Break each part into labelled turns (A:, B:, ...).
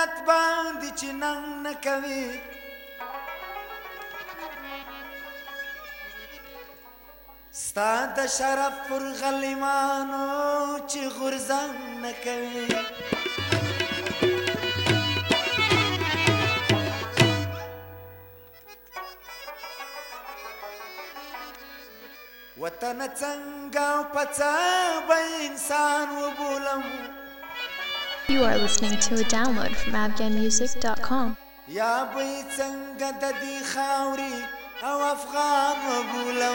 A: ملت باندې چې ننګ نه کوي ستا د شرف پر غلیمانو چې غورځنګ نه کوي وطن څنګه په څه به انسان وبولم
B: You are listening to a download from afghanmusic.com.
A: یا به څنګه د دې خاورې او افغان وبولم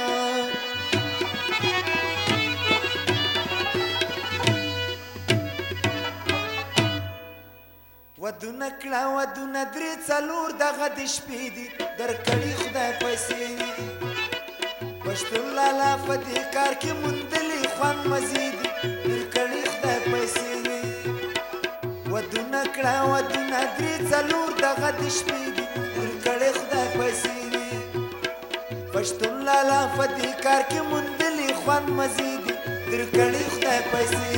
A: ودونه کړه ودونه درې څلور دغه د شپې دي درکړي خدای پیسې پښتون لالا په دې کار کې موندلې خوند مزې دي درکړي خدای پیسې ودونه کړه ودونه درې څلور دغه د شپې دي درکړي خدای پیسې پښتون لالا په دې کار کې موندلې خوند مزې دي درکړي خدای پیسې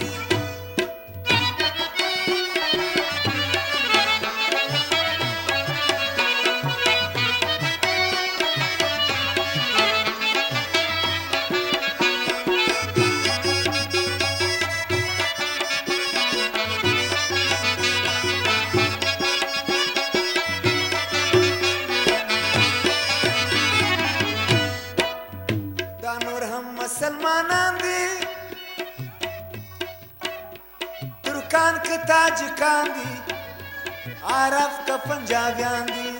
A: مسلمانان دي ترکان که تاجکان دي عرب که پنجابیان دي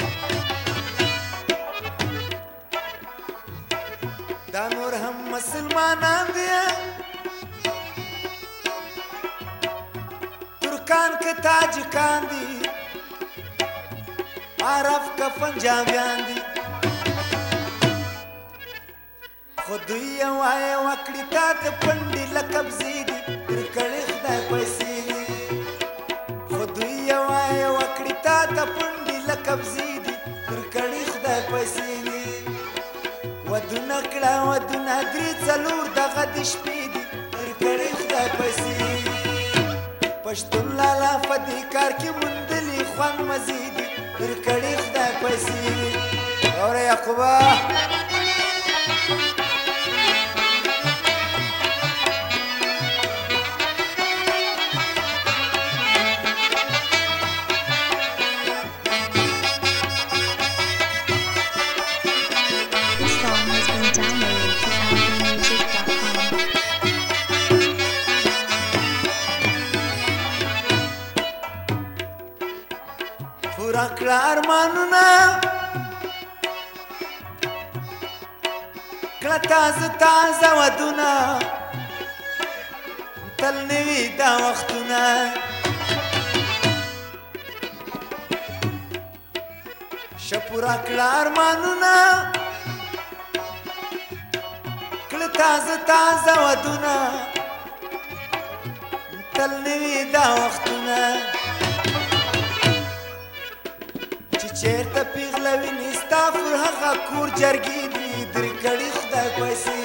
A: دا نور هم مسلمانان دي ترکان که تاجکان دي عرب که پنجابیان دي خدای وای وکړی تا ته پندې لقب زیدي درکړې خدای پیسې خدای وای وکړی تا ته پندې لقب زیدي درکړې خدای پیسې ودونه کړه ودونه درې څلور دغه د شپې دي درکړې خدای پیسې پښتون لالا په دې کار کې موندلې خوند مزې دي درکړې خدای پیسې اوره یعقوبه پورا کړه ارمانونه کړه تازه تازه ودونه تل نوي دا وختونه شه پورا کړه ارمانونه کړه تازه تازه ودونه تل نوي دا وختونه چیرته پیغله وینې ستا پر هغه کور جرګې دي درکړي خدای پیسې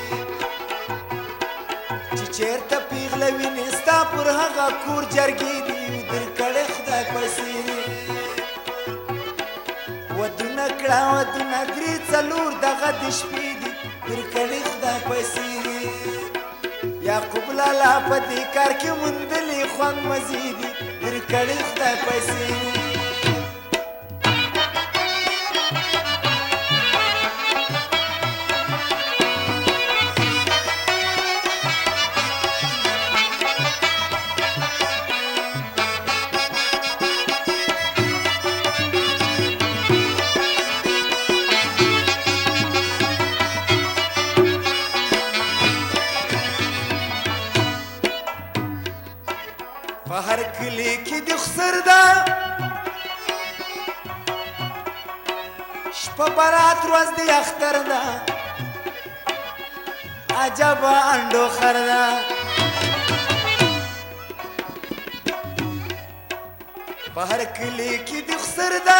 A: چې چیرته پیغله وینې ستا پر هغه کور جرګې دي درکړي خدای پیسې ودونه کړه ودونه درې څلور دغه د شپې دي درکړي خدای پیسې یعقوب لالا په دې کار کې موندلې خوند مزې دي درکړي خدای پیسې په هر کلی کې د خسر ده شپه برات ورځ د اختر ده عجبه انډو خر ده په هر کلی کې د خسر ده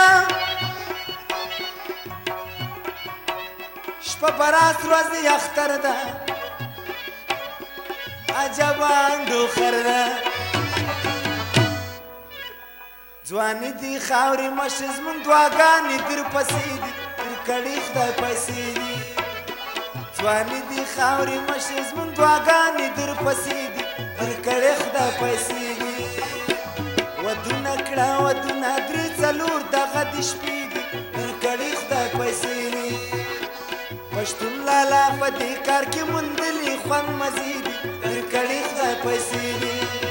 A: شپه برات ورځ د اختر ده عجبه انډو خر ده ځواني دي خاورې مشه زمونږ دعاګانې در پسې دي تر کړي خدای پیسې دي ځواني دي خاورې مشه زمونږ دعاګانې در پسې دي تر کړي خدای پیسې دي ودونه کړه ودونه درې څلور دغه د شپې دي تر کړي خدای پیسې دي پښتون لالا په دې کار کې موندلي خوند مزې دي تر کړي خدای پیسې دي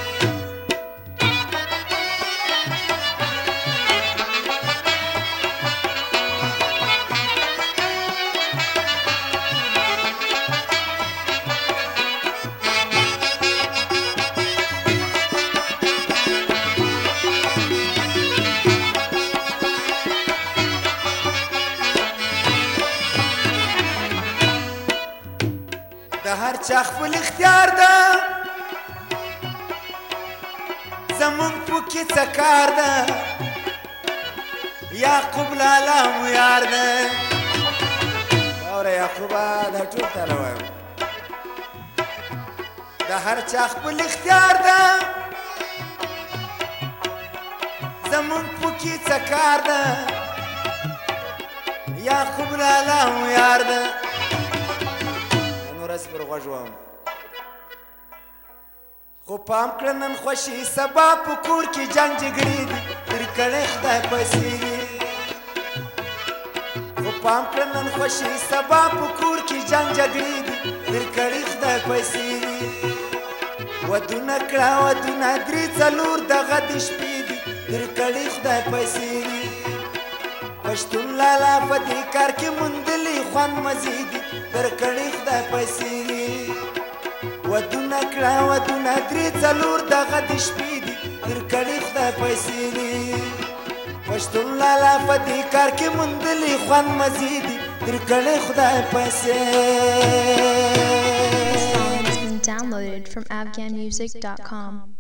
A: د هر چا خپل اختیار ده زمونږ پکې څه کار ده یعقوب لالا مو یار ده واوره یعقوبه دا ټول تاله وایم د هر چا خپل اختیار ده زمونږ پکې څه کار ده یعقوب لالا مو یار ده ورځ پر غوږ وم خو پام کړه نن خوښي سبا په کور کې جنګ جګړې دي تر کړی خدای پیسې دي خو پام کړه نن خوښي سبا په کور کې جنګ جګړې دي تر کړی خدای پیسې دي ودونه کړه ودونه درې څلور دغه د شپې دي تر کړی خدای پیسې دي پښتون لالا په دې کار کې موندلي خوند مزې دي تر کړي خدای پیسې دي ودونه کړه ودونه درې څلور دغه د شپې دي تر کړي خدای پیسې دي پښتون لالا په دې کار کې موندلي خوند مزې دي تر کړي خدای پیسې
B: This song has been downloaded from afghanmusic.com.